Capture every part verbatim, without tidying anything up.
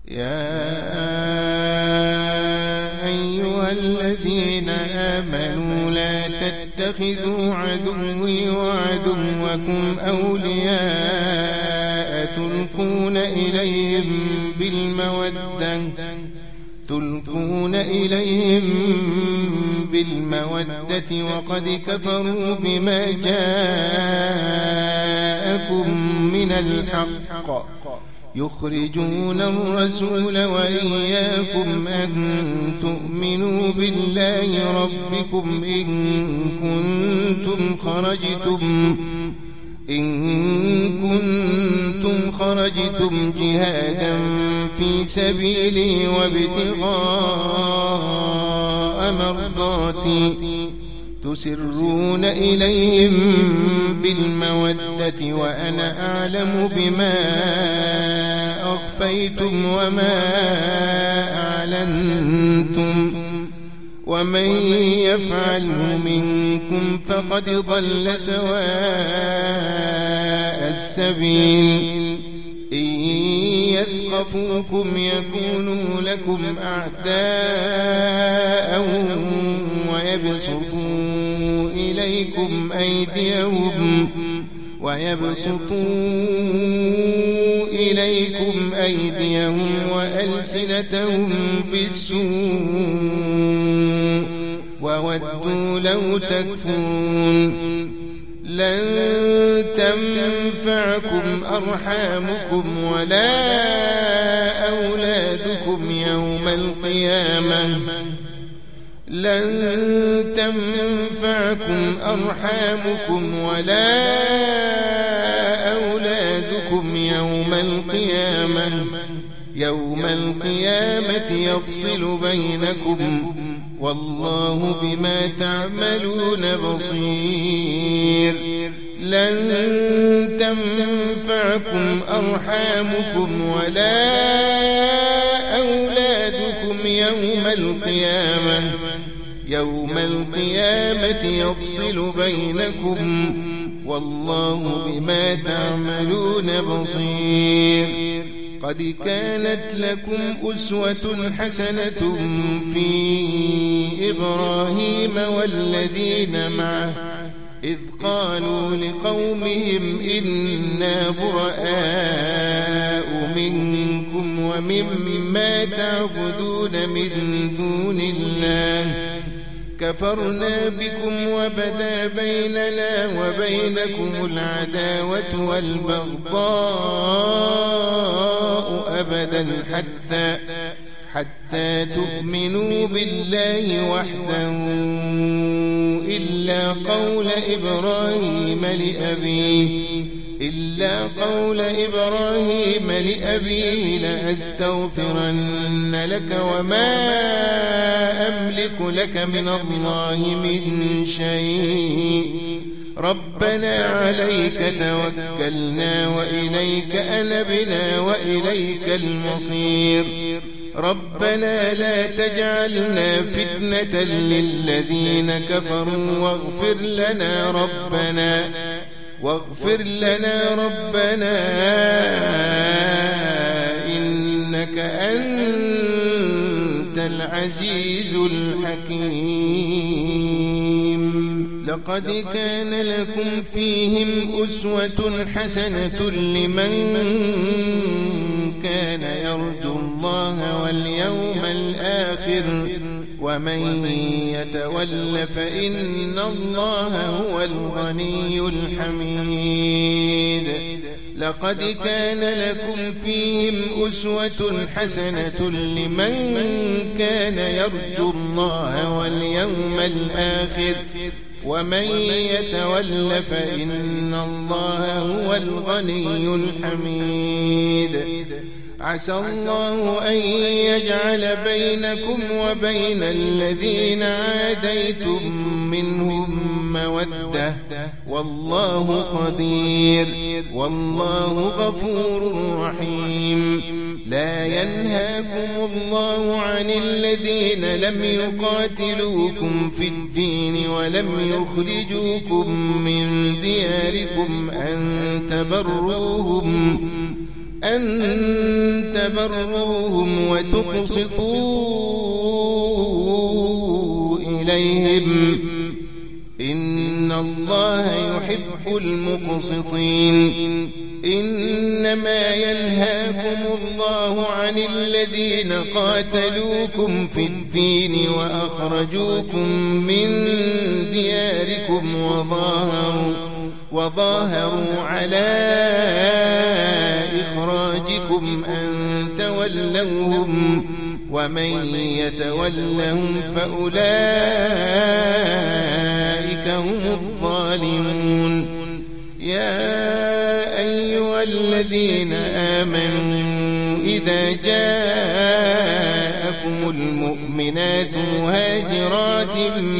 يا أيها الذين آمنوا لا تتخذوا عدوي وعدوكم أولياء تلقون إليهم بالمودة تلقون إليهم بالمودة وقد كفروا بما جاءكم من الحق يخرجون الرسول وإياكم أن تؤمنوا بالله ربكم إن كنتم خرجتم إن كنتم خرجتم جهادا في سبيلي وابتغاء مرضاتي تسرون إليهم بالمودة وأنا أعلم بما أخفيتم وما أعلنتم ومن يفعله منكم فقد ضل سواء السبيل إن يثقفوكم يكونوا لكم أعداء ويبسطوا إليكم أيديهم ويبسطوا إليكم أيديهم وألسنتهم بالسوء وودوا لو تكفرون لن تنفعكم أرحامكم ولا أولادكم يوم القيامة لن تنفعكم أرحامكم ولا أولادكم يوم القيامة يوم القيامة يفصل بينكم والله بما تعملون بصير لن تنفعكم أرحامكم ولا أولادكم يوم القيامة يوم القيامة يفصل بينكم والله بما تعملون بصير قد كانت لكم أسوة حسنة في إبراهيم والذين معه إذ قالوا لقومهم إنا براء منكم ومما تعبدون من دون الله كفرنا بكم وبدا بيننا وبينكم العداوة والبغضاء أبدا حتى حتى تؤمنوا بالله وحده إلا قول إبراهيم لأبيه إلا قول إبراهيم لأبيه لأستغفرن لك وما أملك لك من الله من شيء ربنا عليك توكلنا وإليك أنبنا وإليك المصير ربنا لا تجعلنا فتنة للذين كفروا واغفر لنا ربنا واغفر لنا ربنا إنك أنت العزيز الحكيم لقد كان لكم فيهم أسوة حسنة لمن كان يرجو الله واليوم الآخر ومن يتول فإن الله هو الغني الحميد لقد كان لكم فيهم أسوة حسنة لمن كان يرجو الله واليوم الآخر ومن يتول فإن الله هو الغني الحميد عسى الله أن يجعل بينكم وبين الذين عاديتم منهم مودة والله قدير والله غفور رحيم لا ينهاكم الله عن الذين لم يقاتلوكم في الدين ولم يخرجوكم من دياركم أن تبروهم أن تبروهم وتقسطوا إليهم إن الله يحب المقسطين إنما ينهاكم الله عن الذين قاتلوكم في الدين وأخرجوكم من دياركم وظاهروا, وظاهروا على إخراجكم أن تولوهم ومن يتولهم فأولئك هم الظالمون. يا أيها الذين آمنوا إذا جاءكم المؤمنات مهاجرات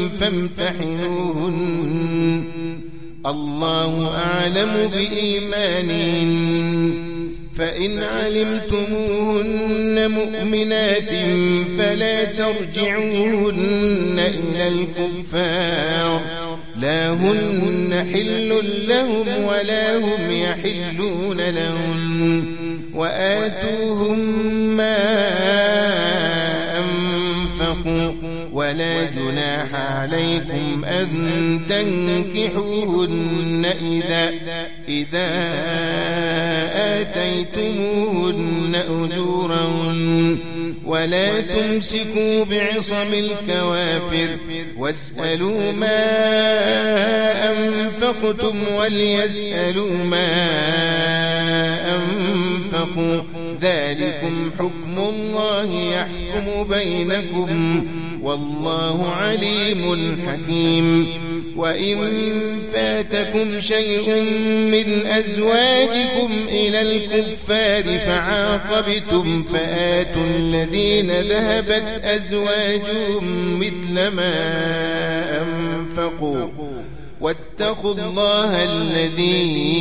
فامتحنوهن الله أعلم بإيمانهن فإن علمتموهن مؤمنات فلا ترجعوهن إلى الكفار لا هن حل لهم ولا هم يحلون لهم وآتوهم ما أنفقوا ولا جناح عليكم أن تنكحوهن إذا, إذا آتيتموهن أجورهن ولا تمسكوا بعصم الكوافر واسألوا ما أنفقتم وليسألوا ما أنفقوا ذلكم حكم الله يحكم بينكم والله عليم حكيم. وإن فاتكم شيء من أزواجكم إلى الكفار فعاقبتم فآتوا الذين ذهبت أزواجهم مثل ما أنفقوا واتقوا الله الذي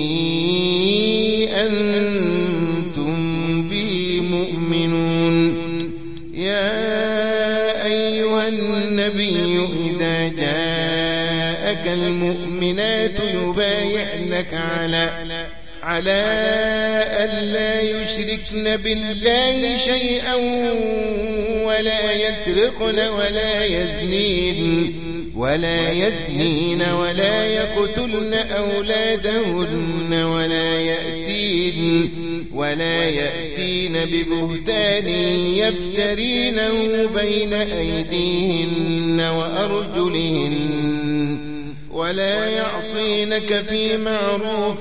أنتم به مؤمنون. يا أيها النبي إذا جاءك المؤمنات يبايعنك على على ألا يشركن بالله شيئا ولا يسرقن ولا يزنين ولا يزنين ولا يقتلن أولادهن ولا يأتين ولا يأتين ببهتان يفترينه بين أيديهن وأرجلهن ولا يعصينك في معروف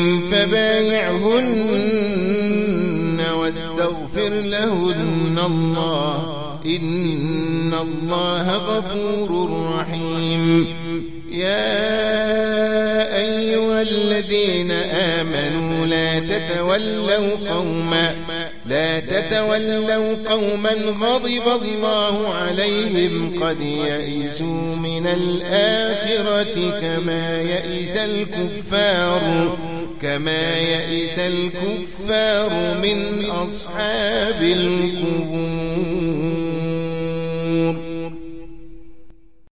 فبايعهن واستغفر لهن الله إن الله غفور رحيم. يا أيها الذين آمنوا لا تتولوا قوما لا تتولوا قوما غضب الله عليهم قد يئسوا من الآخرة كما يئس الكفار كما يئس الكفار من أصحاب القبور.